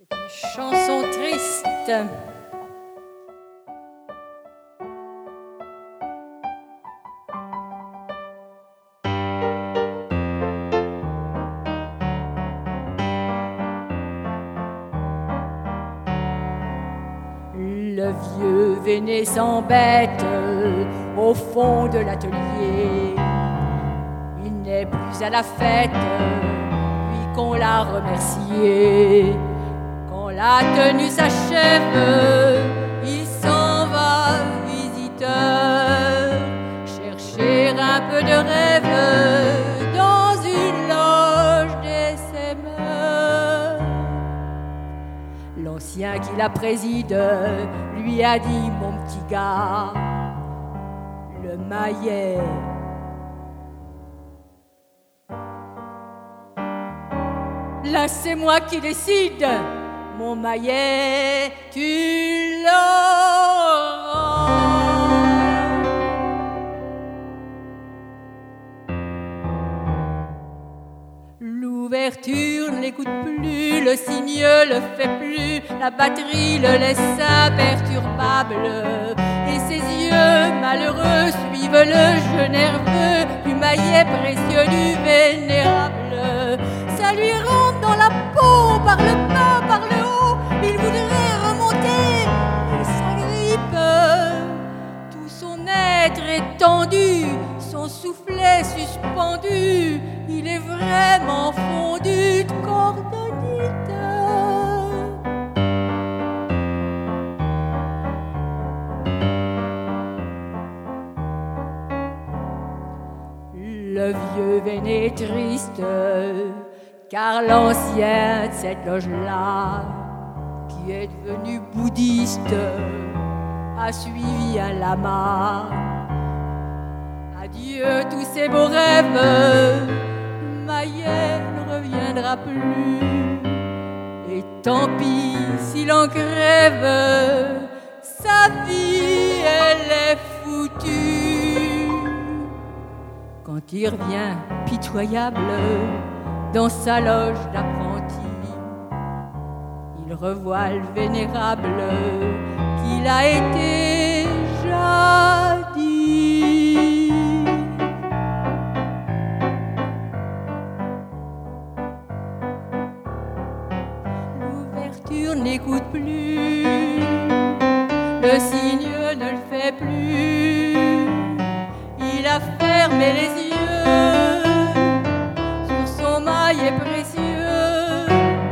Une chanson triste. Le vieux Véné s'embête au fond de l'atelier. Il n'est plus à la fête, puis qu'on l'a remercié. Quand la tenue s'achève, il s'en va, visiteur, chercher un peu de rêve dans une loge d'essaimeurs. L'ancien qui la préside lui a dit: mon petit gars, le maillet, là c'est moi qui décide. Mon maillet, tu l'auras. L'ouverture ne l'écoute plus, le signe le fait plus, la batterie le laisse imperturbable, et ses yeux malheureux suivent le jeu nerveux du maillet précieux du vénérable. Ça lui rentre dans la peau, par le bas, par le haut, il voudrait remonter, il s'agrippe. Tout son être est tendu, son soufflet suspendu, il est vraiment fondu de cordonite. Le vieux Véné est triste, car l'ancien de cette loge-là, qui est devenu bouddhiste, a suivi un lama. Adieu tous ces beaux rêves, Maillet ne reviendra plus. Et tant pis s'il en crève, sa vie elle est foutue. Quand il revient pitoyable dans sa loge d'apprenti, il revoit le vénérable qu'il a été jadis. L'ouverture n'écoute plus, le signe ne le fait plus, il a fermé les yeux sur son maillet précieux.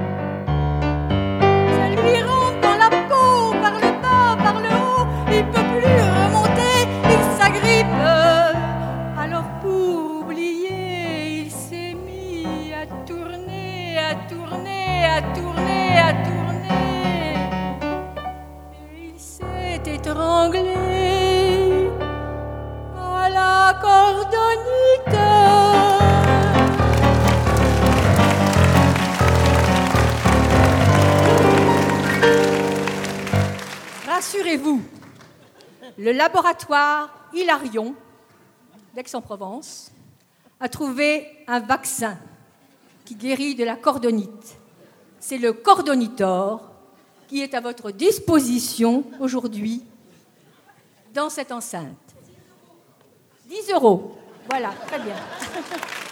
Ça lui rentre dans la peau, par le bas, par le haut, il peut plus remonter, il s'agrippe. Alors pour oublier, il s'est mis à tourner, à tourner, à tourner, à tourner. Et il s'est étranglé à la cordonite. Rassurez-vous, le laboratoire Hilarion d'Aix-en-Provence a trouvé un vaccin qui guérit de la cordonite. C'est le Cordonitor qui est à votre disposition aujourd'hui dans cette enceinte. 10 €. Voilà, très bien.